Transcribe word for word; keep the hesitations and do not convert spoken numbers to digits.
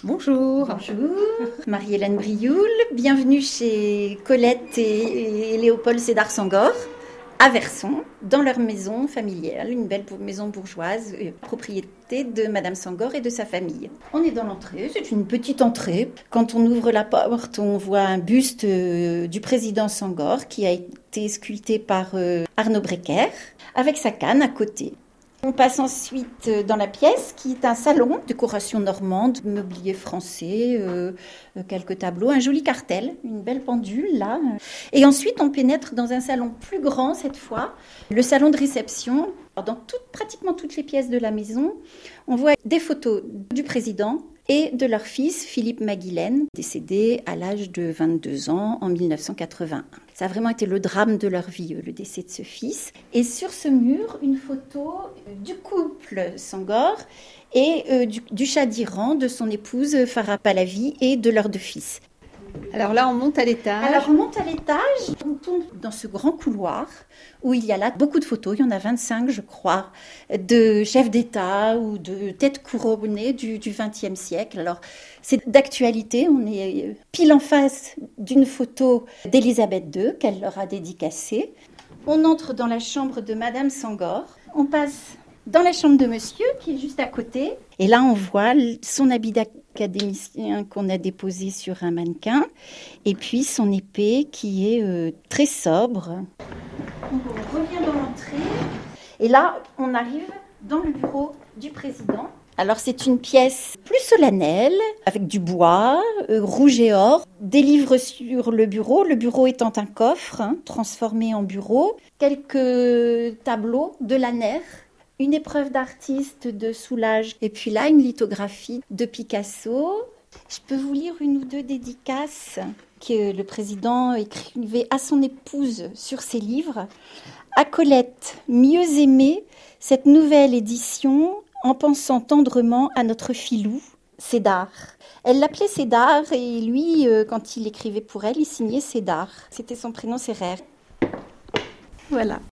Bonjour. Bonjour, Marie-Hélène Brioul, bienvenue chez Colette et, et Léopold Sédar Senghor à Verson, dans leur maison familiale, une belle maison bourgeoise, euh, propriété de Madame Senghor et de sa famille. On est dans l'entrée, c'est une petite entrée. Quand on ouvre la porte, on voit un buste euh, du président Senghor qui a été sculpté par euh, Arnaud Breker, avec sa canne à côté. On passe ensuite dans la pièce qui est un salon, décoration normande, mobilier français, euh, quelques tableaux, un joli cartel, une belle pendule là. Et ensuite on pénètre dans un salon plus grand cette fois, le salon de réception. Alors, dans tout, pratiquement toutes les pièces de la maison, on voit des photos du président et de leur fils Philippe Maguilène, décédé à l'âge de vingt-deux ans en mille neuf cent quatre-vingt-un. Ça a vraiment été le drame de leur vie, le décès de ce fils. Et sur ce mur, une photo du couple Senghor et euh, du, du Shah d'Iran, de son épouse Farah Pahlavi et de leurs deux fils. Alors là, on monte à l'étage. Alors on monte à l'étage, on tombe dans ce grand couloir où il y a là beaucoup de photos, il y en a vingt-cinq je crois, de chefs d'État ou de têtes couronnées du vingtième siècle. Alors c'est d'actualité, on est pile en face d'une photo d'Élisabeth deux qu'elle leur a dédicacée. On entre dans la chambre de Madame Senghor, on passe dans la chambre de monsieur qui est juste à côté. Et là, on voit son habit d'académicien qu'on a déposé sur un mannequin et puis son épée qui est euh, très sobre. On revient dans l'entrée et là, on arrive dans le bureau du président. Alors, c'est une pièce plus solennelle, avec du bois, euh, rouge et or, des livres sur le bureau, le bureau étant un coffre hein, transformé en bureau, quelques tableaux de Lanner, une épreuve d'artiste de Soulages, et puis là, une lithographie de Picasso. Je peux vous lire une ou deux dédicaces que le président écrivait à son épouse sur ses livres. À Colette, mieux aimée, cette nouvelle édition, en pensant tendrement à notre filou, Sédar. Elle l'appelait Sédar, et lui, quand il écrivait pour elle, il signait Sédar. C'était son prénom, c'est Rère. Voilà.